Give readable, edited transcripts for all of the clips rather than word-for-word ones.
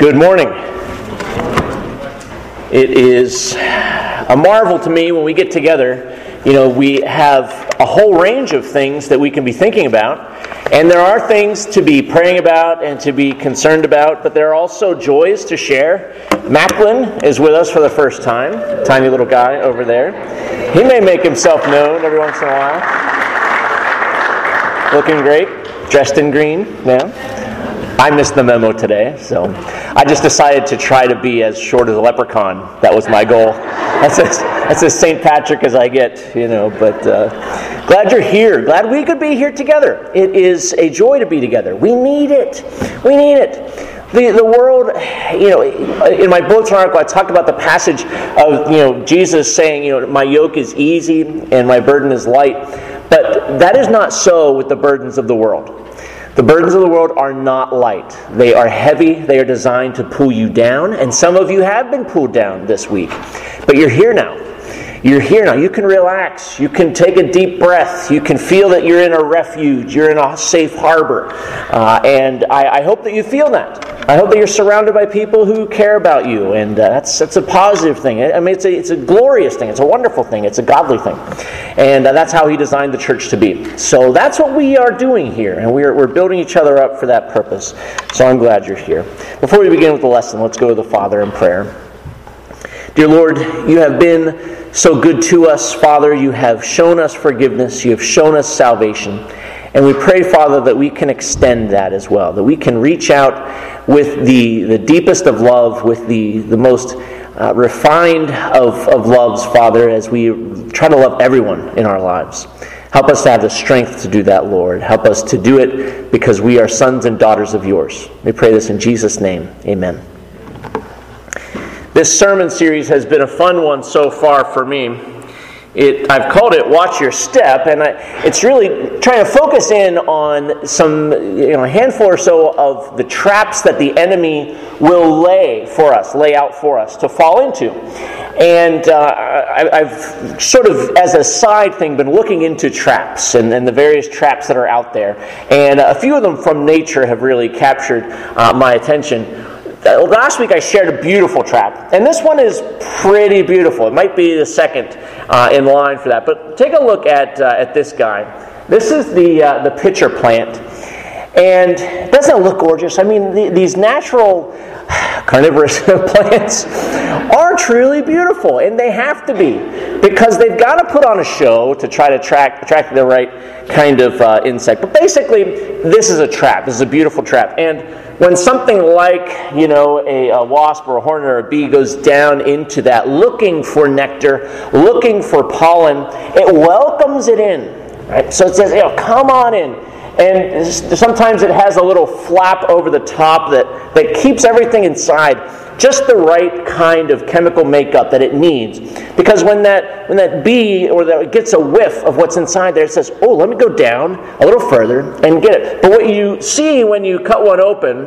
Good morning. It is a marvel to me when we get together. You know, we have a whole range of things that we can be thinking about, and there are things to be praying about and to be concerned about, but there are also joys to share. Macklin is with us for the first time, tiny little guy over there. He may make himself known every once in a while. Looking great, dressed in green now. I missed the memo today, so I just decided to try to be as short as a leprechaun. That was my goal. That's as St. Patrick as I get, you know. But glad you're here. Glad we could be here together. It is a joy to be together. We need it. We need it. The world, you know, in my bulletin article, I talked about the passage of, you know, Jesus saying, you know, my yoke is easy and my burden is light. But that is not so with the burdens of the world. The burdens of the world are not light. They are heavy. They are designed to pull you down. And some of you have been pulled down this week. But you're here now. You're here now. You can relax. You can take a deep breath. You can feel that you're in a refuge. You're in a safe harbor. And I hope that you feel that. I hope that you're surrounded by people who care about you. And that's a positive thing. I mean, it's a glorious thing. It's a wonderful thing. It's a godly thing. And that's how He designed the church to be. So that's what we are doing here. And we're building each other up for that purpose. So I'm glad you're here. Before we begin with the lesson, let's go to the Father in prayer. Dear Lord, you have been so good to us, Father. You have shown us forgiveness. You have shown us salvation. And we pray, Father, that we can extend that as well, that we can reach out with the deepest of love, with the most refined of loves, Father, as we try to love everyone in our lives. Help us to have the strength to do that, Lord. Help us to do it because we are sons and daughters of yours. We pray this in Jesus' name. Amen. This sermon series has been a fun one so far for me. I've called it Watch Your Step, and it's really trying to focus in on a handful or so of the traps that the enemy will lay out for us to fall into. And I've sort of, as a side thing, been looking into traps and the various traps that are out there. And a few of them from nature have really captured my attention. Last week I shared a beautiful trap, and this one is pretty beautiful. It might be the second in line for that, but take a look at this guy. This is the pitcher plant, and doesn't it look gorgeous? I mean, these natural carnivorous plants are truly beautiful, and they have to be, because they've got to put on a show to try to attract the right kind of insect. But basically, this is a trap. This is a beautiful trap, and when something like, you know, a wasp or a hornet or a bee goes down into that, looking for nectar, looking for pollen, it welcomes it in. Right? So it says, you know, come on in. And sometimes it has a little flap over the top that keeps everything inside. Just the right kind of chemical makeup that it needs. Because when that bee or that gets a whiff of what's inside there, it says, oh, let me go down a little further and get it. But what you see when you cut one open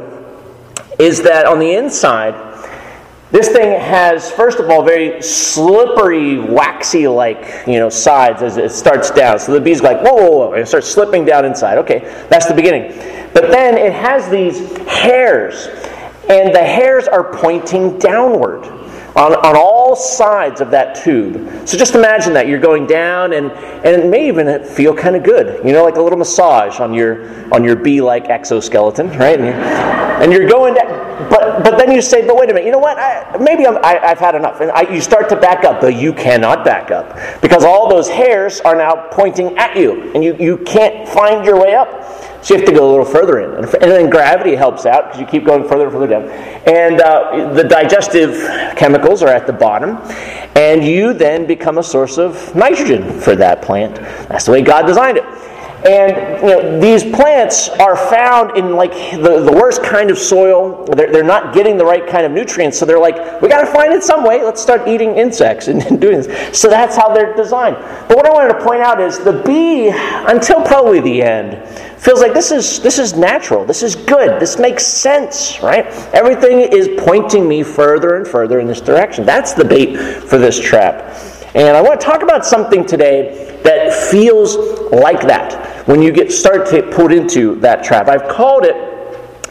is that on the inside, this thing has, first of all, very slippery, waxy-like, you know, sides as it starts down. So the bee's like, whoa, whoa, whoa, and it starts slipping down inside. Okay, that's the beginning. But then it has these hairs, and the hairs are pointing downward on all sides of that tube. So just imagine that. You're going down, and it may even feel kind of good. You know, like a little massage on your bee-like exoskeleton, right? And you're going down. But then you say, but wait a minute, you know what? I've had enough. And you start to back up, but you cannot back up. Because all those hairs are now pointing at you, and you can't find your way up. So you have to go a little further in. And then gravity helps out, because you keep going further and further down. And the digestive chemicals are at the bottom. And you then become a source of nitrogen for that plant. That's the way God designed it. And you know, these plants are found in like the worst kind of soil. They're not getting the right kind of nutrients, so they're like, we got to find it some way. Let's start eating insects and doing this. So that's how they're designed. But what I wanted to point out is the bee, until probably the end, feels like this is natural. This is good. This makes sense, right? Everything is pointing me further and further in this direction. That's the bait for this trap. And I want to talk about something today that feels like that when you start to put into that trap. I've called it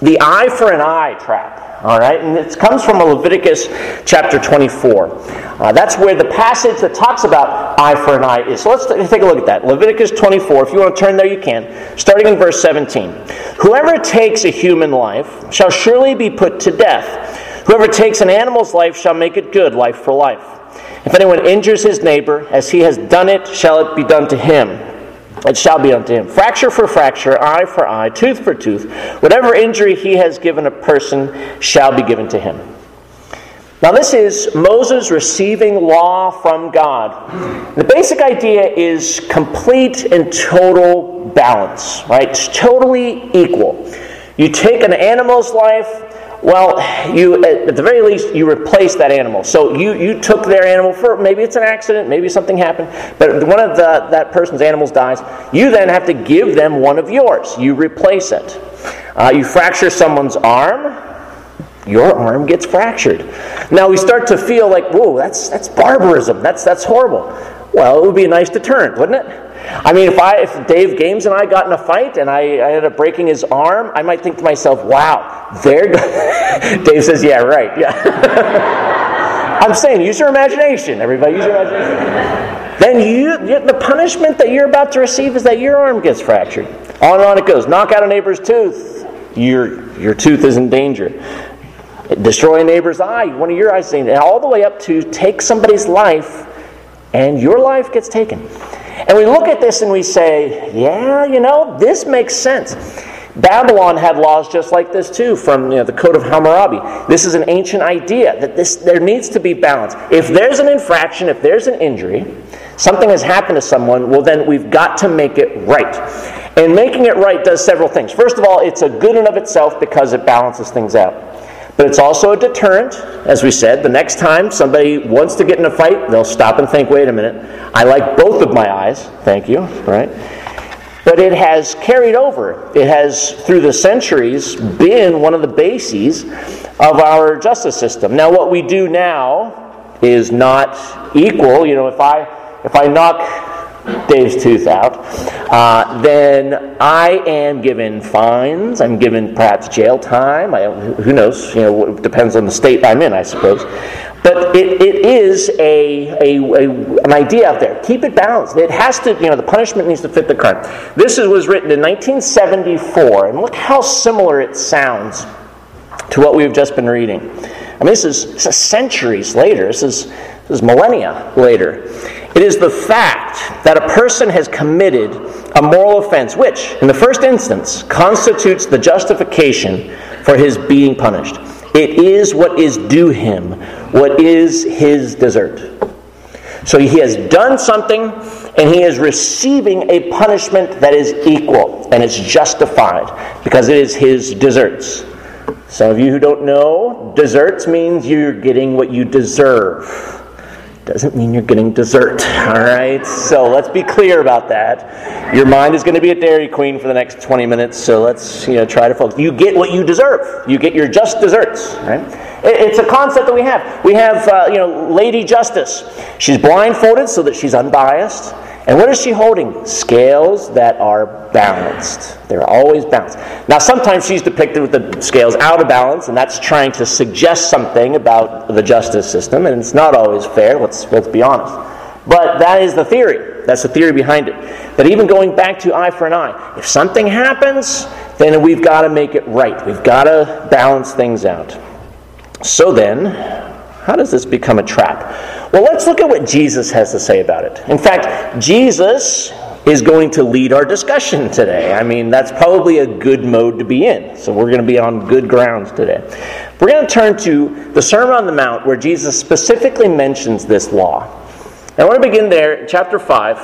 the eye for an eye trap. All right, and it comes from Leviticus chapter 24. That's where the passage that talks about eye for an eye is. So let's take a look at that. Leviticus 24, if you want to turn there, you can. Starting in verse 17. Whoever takes a human life shall surely be put to death. Whoever takes an animal's life shall make it good, life for life. If anyone injures his neighbor, as he has done it, shall it be done to him. It shall be unto him. Fracture for fracture, eye for eye, tooth for tooth. Whatever injury he has given a person shall be given to him. Now this is Moses receiving law from God. The basic idea is complete and total balance, right? It's totally equal. You take an animal's life, well, you at the very least, you replace that animal. So you took their animal for, maybe it's an accident, maybe something happened, but one of that person's animals dies. You then have to give them one of yours. You replace it. You fracture someone's arm, your arm gets fractured. Now we start to feel like, whoa, that's barbarism. That's horrible. Well, it would be a nice deterrent, wouldn't it? I mean, if Dave Games and I got in a fight and I ended up breaking his arm, I might think to myself, wow, Dave says, yeah, right, yeah. I'm saying, use your imagination, everybody, use your imagination. Then the punishment that you're about to receive is that your arm gets fractured. On and on it goes. Knock out a neighbor's tooth, your tooth is in danger. Destroy a neighbor's eye, one of your eyes is in danger. And all the way up to take somebody's life, and your life gets taken. And we look at this and we say, yeah, this makes sense. Babylon had laws just like this too, from the Code of Hammurabi. This is an ancient idea that there needs to be balance. If there's an infraction, if there's an injury, something has happened to someone, well then we've got to make it right. And making it right does several things. First of all, it's a good in of itself because it balances things out. But it's also a deterrent, as we said. The next time somebody wants to get in a fight, they'll stop and think, wait a minute, I like both of my eyes, thank you, right? But it has carried over. It has, through the centuries, been one of the bases of our justice system. Now, what we do now is not equal. If I knock Dave's tooth out, then I am given fines. I'm given perhaps jail time. Who knows? It depends on the state I'm in, I suppose. But it is an idea out there. Keep it balanced. It has to. The punishment needs to fit the crime. This was written in 1974, and look how similar it sounds to what we've just been reading. I mean, this is centuries later. This is millennia later. It is the fact that a person has committed a moral offense, which, in the first instance, constitutes the justification for his being punished. It is what is due him, what is his desert. So he has done something, and he is receiving a punishment that is equal, and it's justified, because it is his deserts. Some of you who don't know, deserts means you're getting what you deserve. Doesn't mean you're getting dessert, all right? So let's be clear about that. Your mind is going to be at Dairy Queen for the next 20 minutes, so let's try to focus. You get what you deserve. You get your just desserts, right? It's a concept that we have. We have, Lady Justice. She's blindfolded so that she's unbiased. And what is she holding? Scales that are balanced. They're always balanced. Now, sometimes she's depicted with the scales out of balance, and that's trying to suggest something about the justice system, and it's not always fair, let's be honest. But that is the theory. That's the theory behind it. That even going back to eye for an eye, if something happens, then we've got to make it right. We've got to balance things out. So then, how does this become a trap? Well, let's look at what Jesus has to say about it. In fact, Jesus is going to lead our discussion today. I mean, that's probably a good mode to be in. So we're going to be on good grounds today. We're going to turn to the Sermon on the Mount, where Jesus specifically mentions this law. And I want to begin there, chapter 5,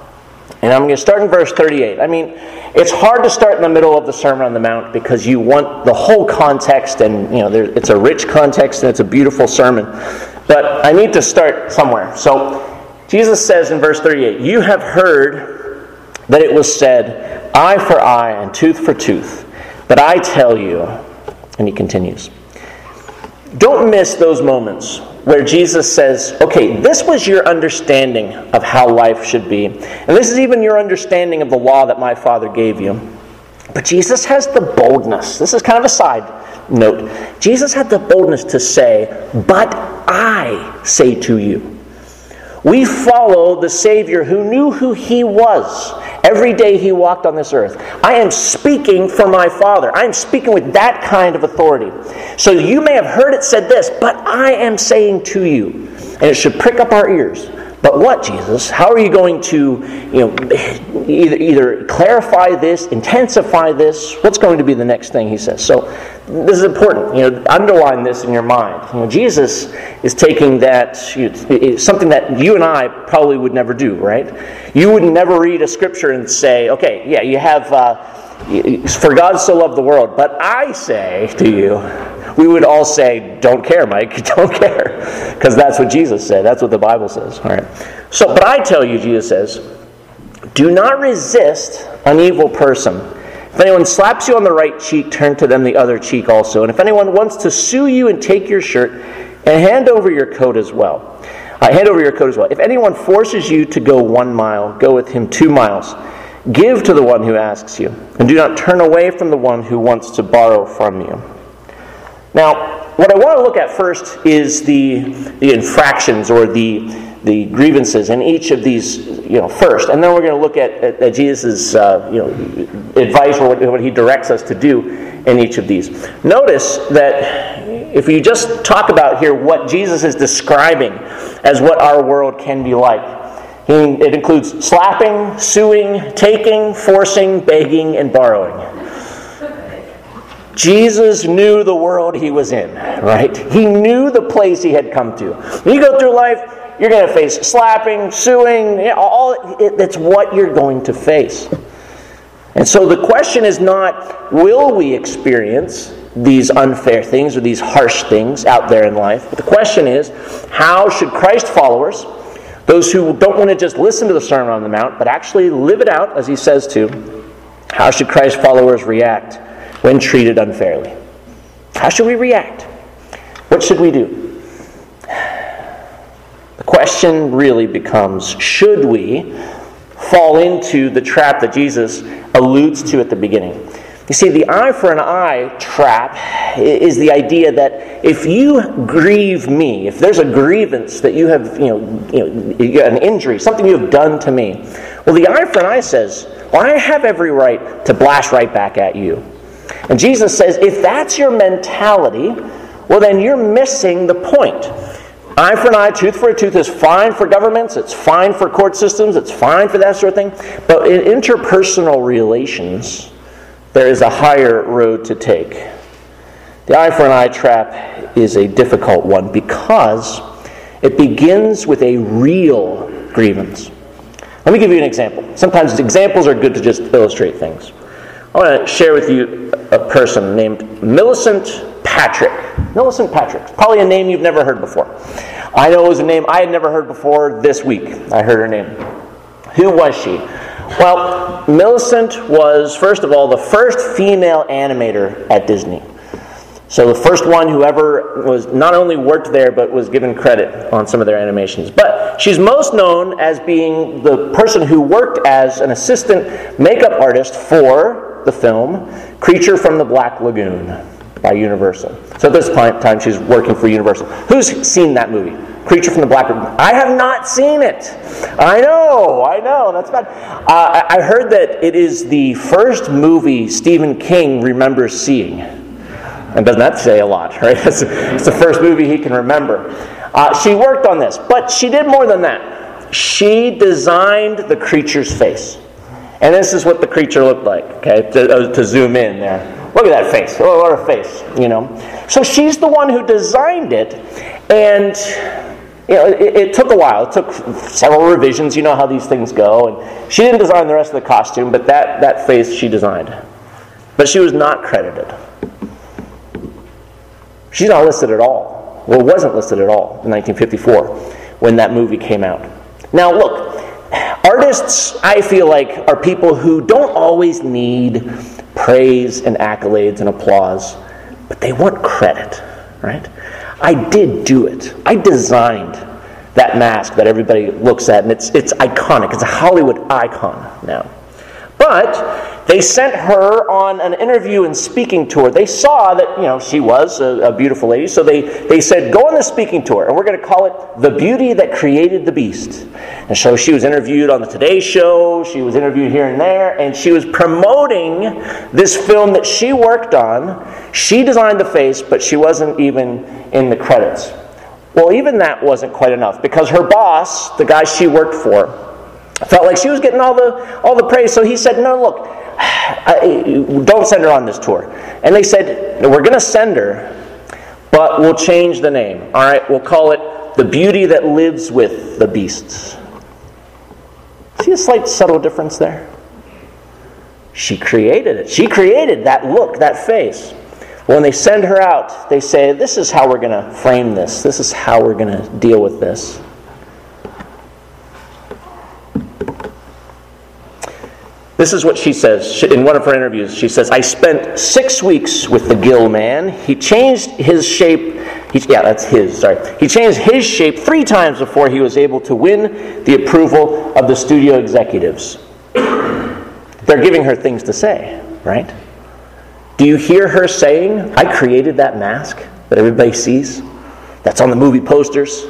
and I'm going to start in verse 38. I mean, it's hard to start in the middle of the Sermon on the Mount because you want the whole context, and it's a rich context and it's a beautiful sermon. But I need to start somewhere. So Jesus says in verse 38, "You have heard that it was said, eye for eye and tooth for tooth. But I tell you," and he continues. Don't miss those moments where Jesus says, okay, this was your understanding of how life should be. And this is even your understanding of the law that my Father gave you. But Jesus has the boldness. This is kind of a side note. Jesus had the boldness to say, "But I say to you." We follow the Savior who knew who He was every day He walked on this earth. I am speaking for my Father. I am speaking with that kind of authority. So you may have heard it said this, but I am saying to you. And it should prick up our ears. But what, Jesus? How are you going to either clarify this, intensify this? What's going to be the next thing He says? So this is important. Underline this in your mind. Jesus is taking that, something that you and I probably would never do, right? You would never read a scripture and say, okay, yeah, you have, for God so loved the world, but I say to you. We would all say, don't care, Mike, don't care. Because that's what Jesus said. That's what the Bible says. All right. So, but I tell you, Jesus says, do not resist an evil person. If anyone slaps you on the right cheek, turn to them the other cheek also. And if anyone wants to sue you and take your shirt, and hand over your coat as well. If anyone forces you to go 1 mile, go with him 2 miles. Give to the one who asks you, and do not turn away from the one who wants to borrow from you. Now, what I want to look at first is the infractions or the grievances in each of these, first, and then we're going to look at Jesus' advice or what He directs us to do in each of these. Notice that if you just talk about here what Jesus is describing as what our world can be like, it includes slapping, suing, taking, forcing, begging, and borrowing. Jesus knew the world He was in, right? He knew the place He had come to. When you go through life, you're going to face slapping, suing, that's what you're going to face. And so the question is not, will we experience these unfair things or these harsh things out there in life? But the question is, how should Christ followers, those who don't want to just listen to the Sermon on the Mount, but actually live it out as He says to, how should Christ followers react when treated unfairly? How should we react? What should we do? The question really becomes, should we fall into the trap that Jesus alludes to at the beginning? You see, the eye for an eye trap is the idea that if you grieve me, if there's a grievance that you have, you got an injury, something you have done to me, well, the eye for an eye says, well, I have every right to blast right back at you. And Jesus says, if that's your mentality, well, then you're missing the point. Eye for an eye, tooth for a tooth is fine for governments, it's fine for court systems, it's fine for that sort of thing. But in interpersonal relations, there is a higher road to take. The eye for an eye trap is a difficult one because it begins with a real grievance. Let me give you an example. Sometimes examples are good to just illustrate things. I want to share with you a person named Millicent Patrick. Millicent Patrick. Probably a name you've never heard before. I know it was a name I had never heard before this week. I heard her name. Who was she? Well, Millicent was, first of all, the first female animator at Disney. So the first one who ever was not only worked there, but was given credit on some of their animations. But she's most known as being the person who worked as an assistant makeup artist for the film Creature from the Black Lagoon by Universal. So at this time she's working for Universal. Who's seen that movie? Creature from the Black Lagoon. I have not seen it. I know, that's bad. I heard that it is the first movie Stephen King remembers seeing. And doesn't that say a lot, right? It's the first movie he can remember. She worked on this, but she did more than that. She designed the creature's face. And this is what the creature looked like, okay, to zoom in there. Look at that face. Oh, what a face, So she's the one who designed it, and it took a while. It took several revisions. You know how these things go. And she didn't design the rest of the costume, but that face she designed. But she was not credited. She's not listed at all. Well, wasn't listed at all in 1954 when that movie came out. Now, look, artists, I feel like, are people who don't always need praise and accolades and applause, but they want credit, right? I did do it. I designed that mask that everybody looks at, and it's iconic. It's a Hollywood icon now. But They sent her on an interview and speaking tour. They saw that, she was a beautiful lady, so they said, go on the speaking tour, and we're going to call it The Beauty That Created the Beast. And so she was interviewed on the Today Show, she was interviewed here and there, and she was promoting this film that she worked on. She designed the face, but she wasn't even in the credits. Well, even that wasn't quite enough, because her boss, the guy she worked for, felt like she was getting all the praise, so he said, no, look, don't send her on this tour. And they said, no, we're going to send her, but we'll change the name. All right, we'll call it The Beauty That Lives with the Beasts. See a slight subtle difference there? She created it. She created that look, that face. When they send her out, they say, this is how we're going to frame this. This is how we're going to deal with this. This is what she says in one of her interviews. She says, I spent 6 weeks with the Gill man. He changed his shape. He changed his shape 3 times before he was able to win the approval of the studio executives. They're giving her things to say, right? Do you hear her saying, I created that mask that everybody sees? That's on the movie posters.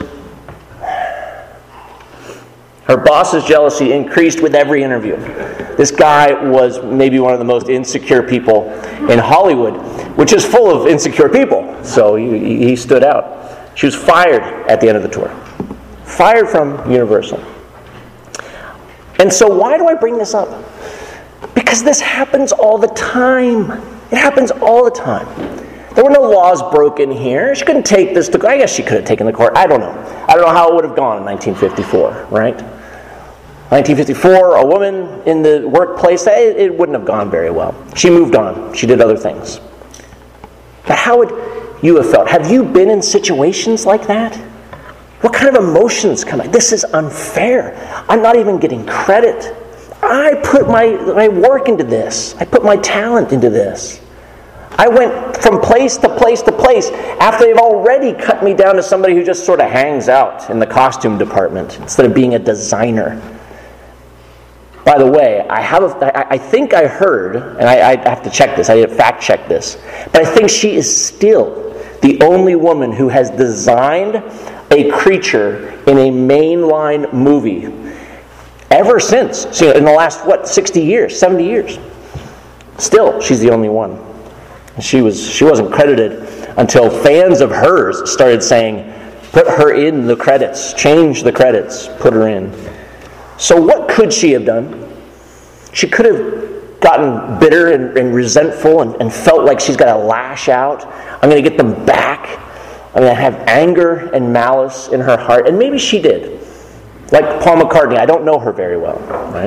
Her boss's jealousy increased with every interview. This guy was maybe one of the most insecure people in Hollywood, which is full of insecure people. So he stood out. She was fired at the end of the tour. Fired from Universal. And so why do I bring this up? Because this happens all the time. It happens all the time. There were no laws broken here. She couldn't take this to... I guess she could have taken the court. I don't know. I don't know how it would have gone in 1954, right? 1954, a woman in the workplace, it wouldn't have gone very well. She moved on. She did other things. But how would you have felt? Have you been in situations like that? What kind of emotions come up? This is unfair. I'm not even getting credit. I put my work into this. I put my talent into this. I went from place to place to place after they've already cut me down to somebody who just sort of hangs out in the costume department instead of being a designer. By the way, I think I heard, and I have to check this, I didn't fact check this, but I think she is still the only woman who has designed a creature in a mainline movie ever since. So in the last, 60 years, 70 years. Still, she's the only one. She wasn't credited until fans of hers started saying, put her in the credits, change the credits, put her in. So what could she have done? She could have gotten bitter and resentful and felt like she's got to lash out. I'm going to get them back. I'm going to have anger and malice in her heart. And maybe she did. Like Paul McCartney, I don't know her very well, right?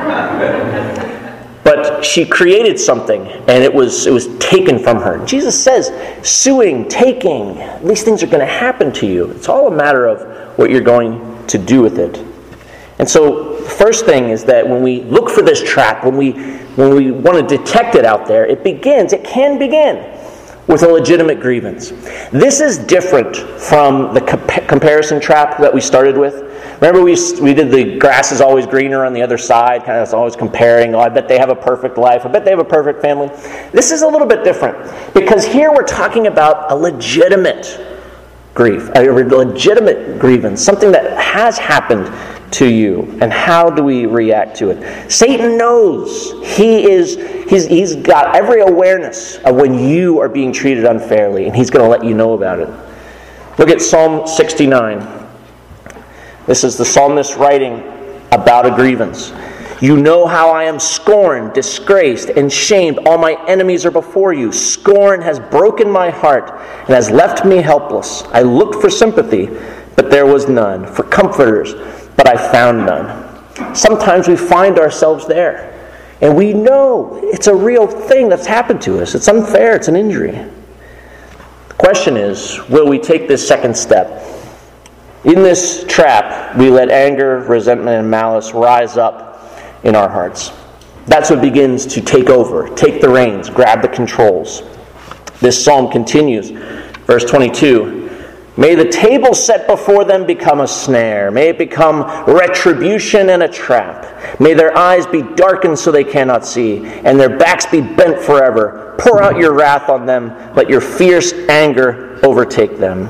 But she created something, and it was taken from her. Jesus says, suing, taking, these things are going to happen to you. It's all a matter of what you're going to do with it. And so the first thing is that when we look for this trap, when we want to detect it out there, it can begin with a legitimate grievance. This is different from the comparison trap that we started with. Remember we did the grass is always greener on the other side, kind of always comparing, I bet they have a perfect life, I bet they have a perfect family. This is a little bit different, because here we're talking about a legitimate grief, a legitimate grievance, something that has happened to you, and how do we react to it? Satan knows. He's got every awareness of when you are being treated unfairly, and he's going to let you know about it. Look at Psalm 69. This is the psalmist writing about a grievance. You know how I am scorned, disgraced, and shamed. All my enemies are before you. Scorn has broken my heart and has left me helpless. I looked for sympathy, but there was none. For comforters, but I found none. Sometimes we find ourselves there. And we know it's a real thing that's happened to us. It's unfair. It's an injury. The question is, will we take this second step? In this trap, we let anger, resentment, and malice rise up in our hearts. That's what begins to take over, take the reins, grab the controls. This psalm continues, verse 22. May the table set before them become a snare. May it become retribution and a trap. May their eyes be darkened so they cannot see, and their backs be bent forever. Pour out your wrath on them. Let your fierce anger overtake them.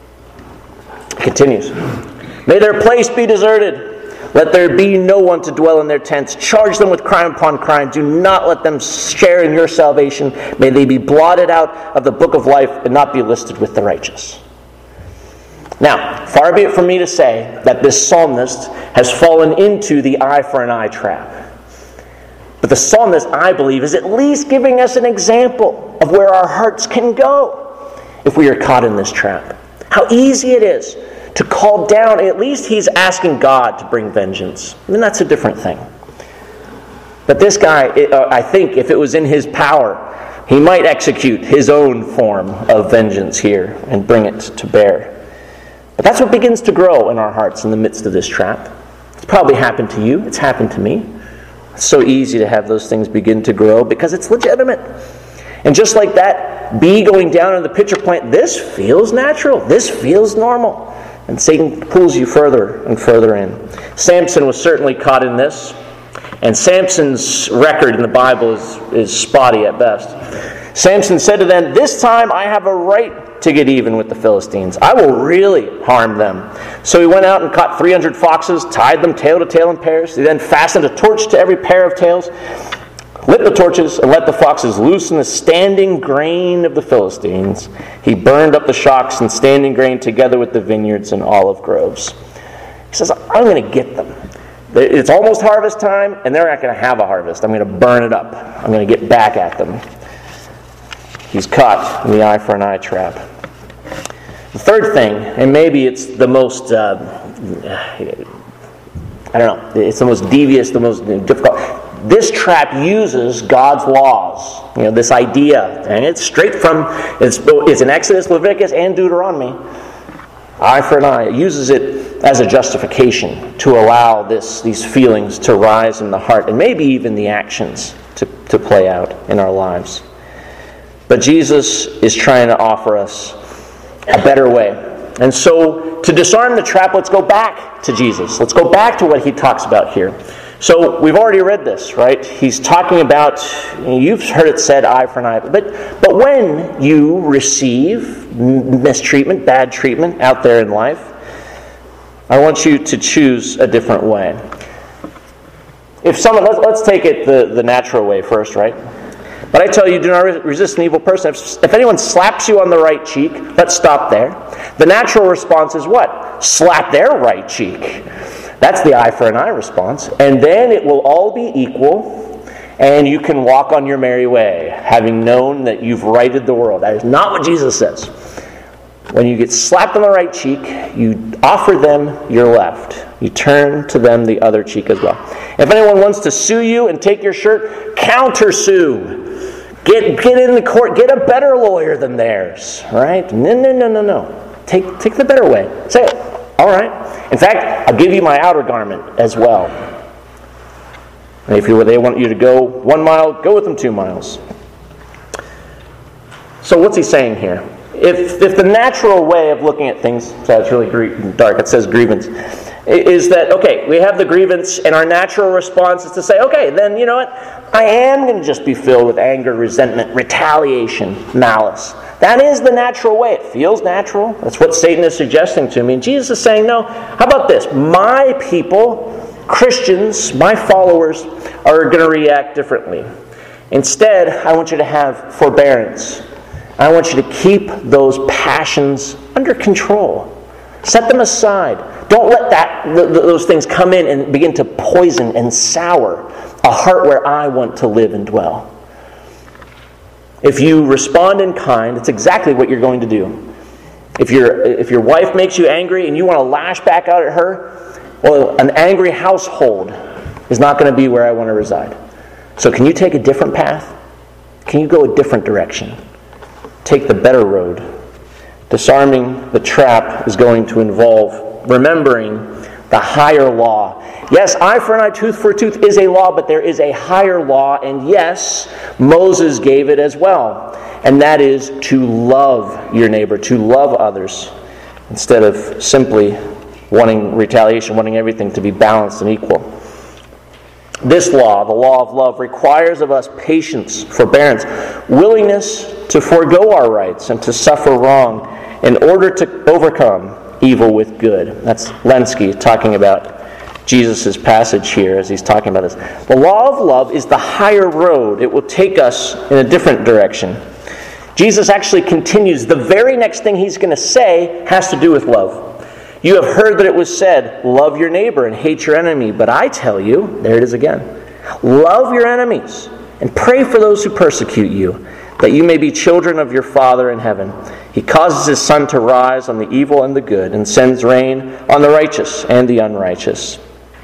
It continues. May their place be deserted. Let there be no one to dwell in their tents. Charge them with crime upon crime. Do not let them share in your salvation. May they be blotted out of the book of life and not be listed with the righteous. Now, far be it from me to say that this psalmist has fallen into the eye for an eye trap. But the psalmist, I believe, is at least giving us an example of where our hearts can go if we are caught in this trap. How easy it is to call down. At least he's asking God to bring vengeance. I mean, that's a different thing. But this guy, I think if it was in his power, he might execute his own form of vengeance here and bring it to bear. But that's what begins to grow in our hearts in the midst of this trap. It's probably happened to you. It's happened to me. It's so easy to have those things begin to grow because it's legitimate. And just like that bee going down in the pitcher plant, this feels natural. This feels normal. And Satan pulls you further and further in. Samson was certainly caught in this. And Samson's record in the Bible is spotty at best. Samson said to them, "This time I have a right to get even with the Philistines. I will really harm them." So he went out and caught 300 foxes, tied them tail to tail in pairs. He then fastened a torch to every pair of tails, lit the torches, and let the foxes loose in the standing grain of the Philistines. He burned up the shocks and standing grain together with the vineyards and olive groves. He says, I'm going to get them. It's almost harvest time, and they're not going to have a harvest. I'm going to burn it up. I'm going to get back at them. He's caught in the eye for an eye trap. The third thing, and maybe it's the most, it's the most devious, the most difficult. This trap uses God's laws. This idea, and it's straight from, it's in Exodus, Leviticus, and Deuteronomy. Eye for an eye. It uses it as a justification to allow these feelings to rise in the heart, and maybe even the actions to play out in our lives. But Jesus is trying to offer us a better way. And so, to disarm the trap, let's go back to Jesus. Let's go back to what he talks about here. So, we've already read this, right? He's talking about, you've heard it said, eye for an eye. But when you receive mistreatment, bad treatment out there in life, I want you to choose a different way. If someone, let's take it the natural way first, right? But I tell you, do not resist an evil person. If anyone slaps you on the right cheek, let's stop there. The natural response is what? Slap their right cheek. That's the eye for an eye response. And then it will all be equal, and you can walk on your merry way, having known that you've righted the world. That is not what Jesus says. When you get slapped on the right cheek, you offer them your left. You turn to them the other cheek as well. If anyone wants to sue you and take your shirt, counter-sue. Get in the court. Get a better lawyer than theirs. Right? No. Take the better way. Say it. All right. In fact, I'll give you my outer garment as well. And if they want you to go 1 mile, go with them 2 miles. So what's he saying here? If the natural way of looking at things, so it's really dark, it says grievance, is that, okay, we have the grievance, and our natural response is to say, okay, then you know what? I am going to just be filled with anger, resentment, retaliation, malice. That is the natural way. It feels natural. That's what Satan is suggesting to me. And Jesus is saying, no, how about this? My people, Christians, my followers, are going to react differently. Instead, I want you to have forbearance. I want you to keep those passions under control. Set them aside. Don't let those things come in and begin to poison and sour a heart where I want to live and dwell. If you respond in kind, it's exactly what you're going to do. If your wife makes you angry and you want to lash back out at her, well, an angry household is not going to be where I want to reside. So can you take a different path? Can you go a different direction? Take the better road. Disarming the trap is going to involve remembering the higher law. Yes, eye for an eye, tooth for a tooth is a law, but there is a higher law, and yes, Moses gave it as well. And that is to love your neighbor, to love others instead of simply wanting retaliation, wanting everything to be balanced and equal. This law, the law of love, requires of us patience, forbearance, willingness to forego our rights and to suffer wrong in order to overcome evil with good. That's Lenski talking about Jesus' passage here as he's talking about this. The law of love is the higher road. It will take us in a different direction. Jesus actually continues. The very next thing he's going to say has to do with love. You have heard that it was said, love your neighbor and hate your enemy. But I tell you, there it is again, love your enemies and pray for those who persecute you, that you may be children of your Father in heaven. He causes his sun to rise on the evil and the good, and sends rain on the righteous and the unrighteous.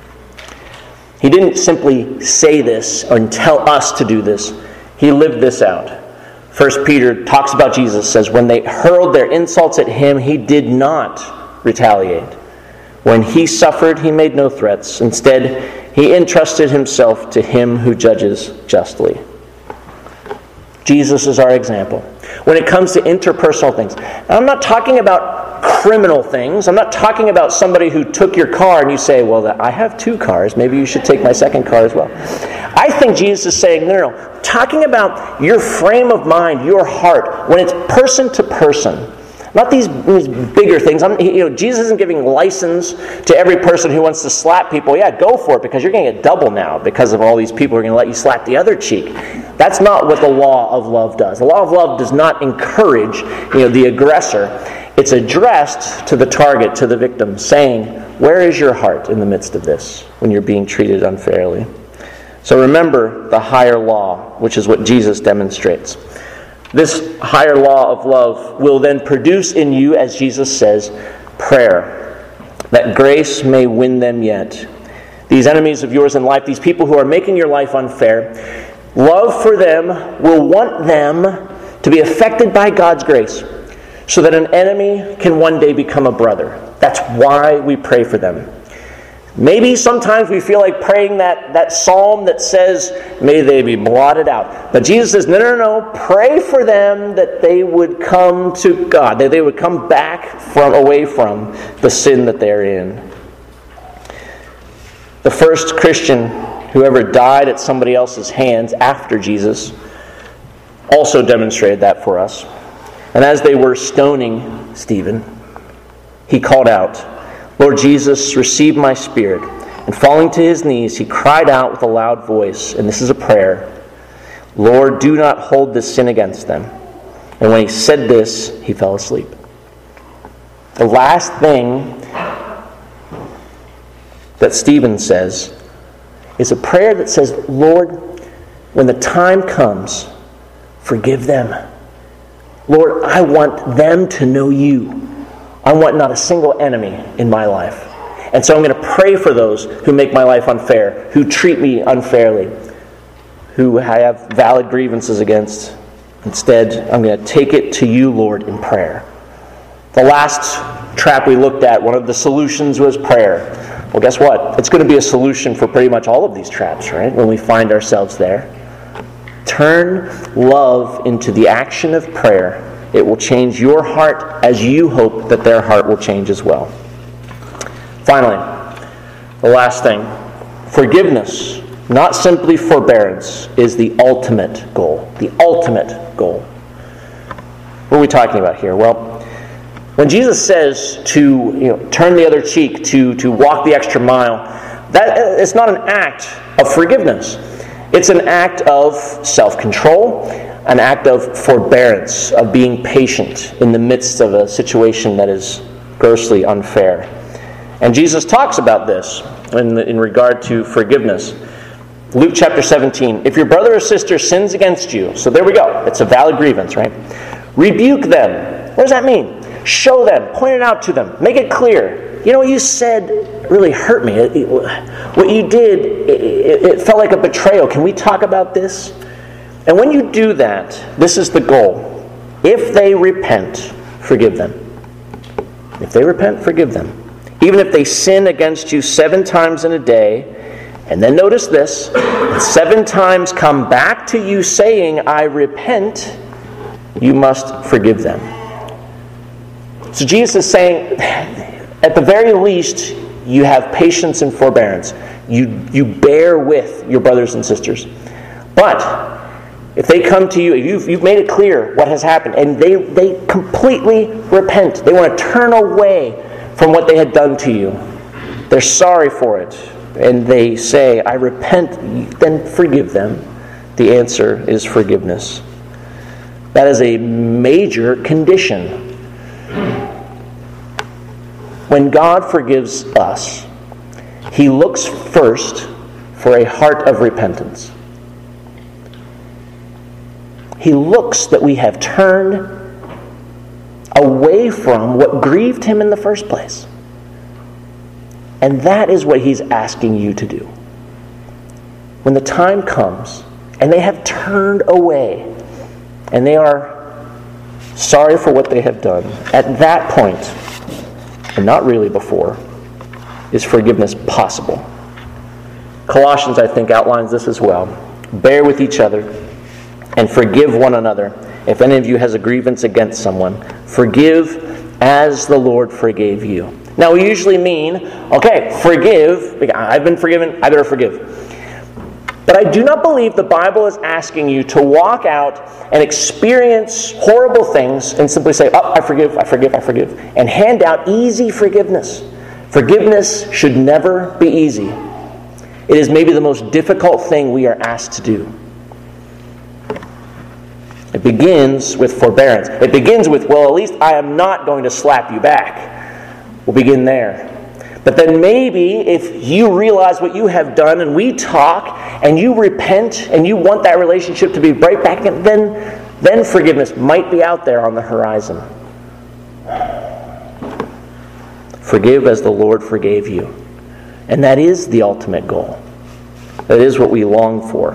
He didn't simply say this and tell us to do this. He lived this out. 1 Peter talks about Jesus, says, when they hurled their insults at him, he did not retaliate. When he suffered, he made no threats. Instead, he entrusted himself to him who judges justly. Jesus is our example. When it comes to interpersonal things, I'm not talking about criminal things. I'm not talking about somebody who took your car and you say, well, I have 2 cars. Maybe you should take my second car as well. I think Jesus is saying, no. Talking about your frame of mind, your heart, when it's person to person. Not these bigger things. Jesus isn't giving license to every person who wants to slap people. Yeah, go for it, because you're going to get double now because of all these people who are going to let you slap the other cheek. That's not what the law of love does. The law of love does not encourage the aggressor. It's addressed to the target, to the victim, saying, where is your heart in the midst of this when you're being treated unfairly? So remember the higher law, which is what Jesus demonstrates. This higher law of love will then produce in you, as Jesus says, prayer, that grace may win them yet. These enemies of yours in life, these people who are making your life unfair, love for them will want them to be affected by God's grace so that an enemy can one day become a brother. That's why we pray for them. Maybe sometimes we feel like praying that psalm that says, may they be blotted out. But Jesus says, no. Pray for them that they would come to God, that they would come back away from the sin that they're in. The first Christian who ever died at somebody else's hands after Jesus also demonstrated that for us. And as they were stoning Stephen, he called out, Lord Jesus, receive my spirit. And falling to his knees, he cried out with a loud voice, and this is a prayer, Lord, do not hold this sin against them. And when he said this, he fell asleep. The last thing that Stephen says is a prayer that says, Lord, when the time comes, forgive them. Lord, I want them to know you. I want not a single enemy in my life. And so I'm going to pray for those who make my life unfair, who treat me unfairly, who I have valid grievances against. Instead, I'm going to take it to you, Lord, in prayer. The last trap we looked at, one of the solutions was prayer. Well, guess what? It's going to be a solution for pretty much all of these traps, right? When we find ourselves there. Turn love into the action of prayer. It will change your heart as you hope that their heart will change as well. Finally, the last thing, forgiveness, not simply forbearance, is the ultimate goal. The ultimate goal. What are we talking about here? Well, when Jesus says to turn the other cheek, to walk the extra mile, that it's not an act of forgiveness. It's an act of self-control, an act of forbearance, of being patient in the midst of a situation that is grossly unfair. And Jesus talks about this in regard to forgiveness. Luke chapter 17, if your brother or sister sins against you, so there we go, it's a valid grievance, right? Rebuke them. What does that mean? Show them, point it out to them, make it clear. What you said really hurt me. What you did, it felt like a betrayal. Can we talk about this? And when you do that, this is the goal. If they repent, forgive them. If they repent, forgive them. Even if they sin against you 7 times in a day, and then notice this, 7 times come back to you saying, I repent, you must forgive them. So Jesus is saying, at the very least, you have patience and forbearance. You bear with your brothers and sisters. But if they come to you, you've made it clear what has happened, and they completely repent. They want to turn away from what they had done to you. They're sorry for it. And they say, I repent, then forgive them. The answer is forgiveness. That is a major condition. When God forgives us, He looks first for a heart of repentance. He looks that we have turned away from what grieved Him in the first place. And that is what He's asking you to do. When the time comes, and they have turned away, and they are sorry for what they have done, at that point, and not really before, is forgiveness possible. Colossians, I think, outlines this as well. Bear with each other and forgive one another. If any of you has a grievance against someone, forgive as the Lord forgave you. Now, we usually mean, okay, forgive. I've been forgiven, I better forgive. But I do not believe the Bible is asking you to walk out and experience horrible things and simply say, oh, I forgive, and hand out easy forgiveness. Forgiveness should never be easy. It is maybe the most difficult thing we are asked to do. It begins with forbearance. It begins with, well, at least I am not going to slap you back. We'll begin there. But then maybe if you realize what you have done and we talk and you repent and you want that relationship to be right back again, then forgiveness might be out there on the horizon. Forgive as the Lord forgave you. And that is the ultimate goal. That is what we long for.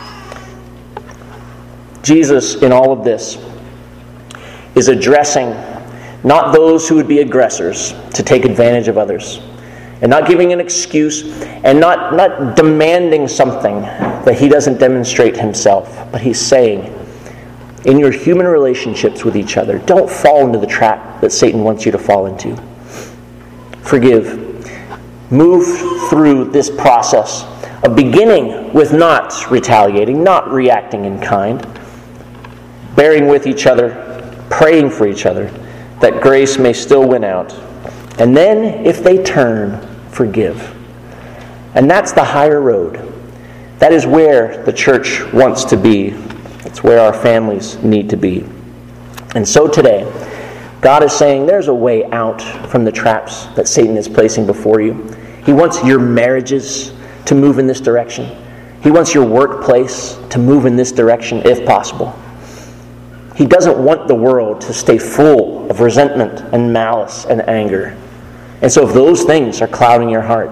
Jesus, in all of this, is addressing not those who would be aggressors to take advantage of others, and not giving an excuse, and not demanding something that He doesn't demonstrate Himself. But He's saying, in your human relationships with each other, don't fall into the trap that Satan wants you to fall into. Forgive. Move through this process of beginning with not retaliating, not reacting in kind, bearing with each other, praying for each other, that grace may still win out. And then, if they turn, forgive. And that's the higher road. That is where the church wants to be. It's where our families need to be. And so today, God is saying there's a way out from the traps that Satan is placing before you. He wants your marriages to move in this direction. He wants your workplace to move in this direction, if possible. He doesn't want the world to stay full of resentment and malice and anger. And so if those things are clouding your heart,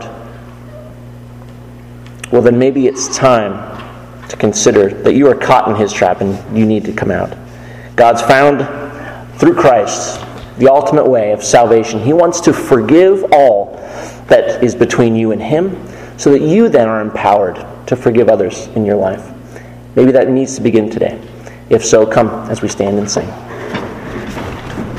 well, then maybe it's time to consider that you are caught in His trap and you need to come out. God's found through Christ the ultimate way of salvation. He wants to forgive all that is between you and Him, so that you then are empowered to forgive others in your life. Maybe that needs to begin today. If so, come as we stand and sing.